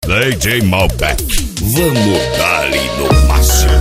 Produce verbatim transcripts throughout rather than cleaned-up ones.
D J Malbec, vamos dar-lhe no máximo.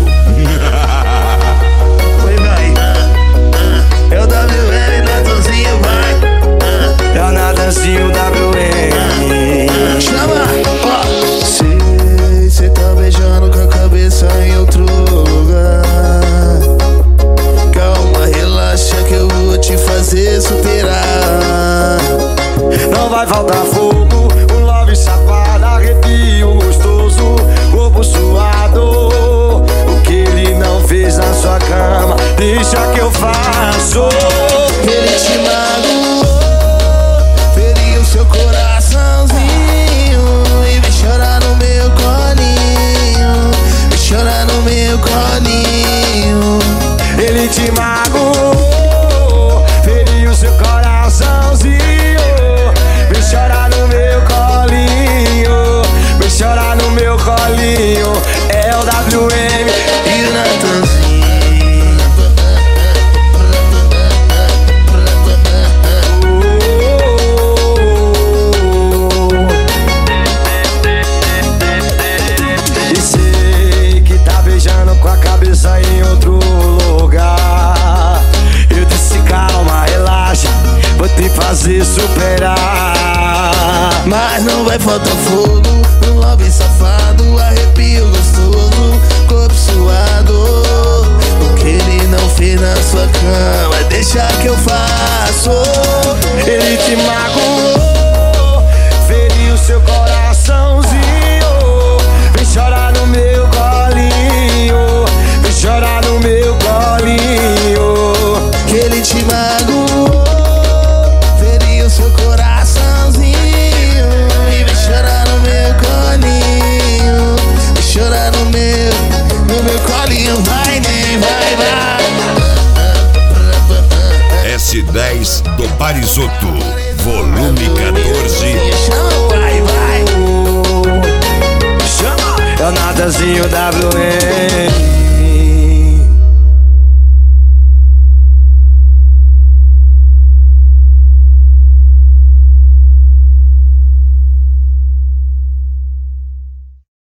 Oi, vai. É o W M, Natanzinho, vai. É o Natanzinho W M. Chama, ó. Sei, cê tá beijando com a cabeça em outro lugar. Calma, relaxa que eu vou te fazer superar. Não vai faltar fogo, um love safado, arrepio gostoso, corpo suado. O que ele não fez na sua cama, deixa que eu faço. Ele te magoou, feriu seu coraçãozinho e vem chorar no meu colinho, vem chorar no meu colinho. Ele te magoou, feriu seu coraçãozinho, vem chorar no meu colinho, vem chorar no meu colinho. É o W M e o Natanzinho. E sei que tá beijando com a cabeça em outro lugar. Eu disse calma, relaxa, vou te fazer superar. Mas não vai faltar fogo, um love safado, arrepio gostoso, corpo suado. O que ele não fez na sua cama, deixa que eu faço. Ele te magoou, feriu seu coraçãozinho, vem chorar no meu colinho, vem chorar no meu colinho. Que ele te magoou, feriu seu coraçãozinho e vem chorar no meu colinho, vem chorar no meu, no meu colinho. Vai, nem vai, vai. S dez do Parisotto, volume quatorze. Chama, vai, vai. Chama. É o Natanzinho W M.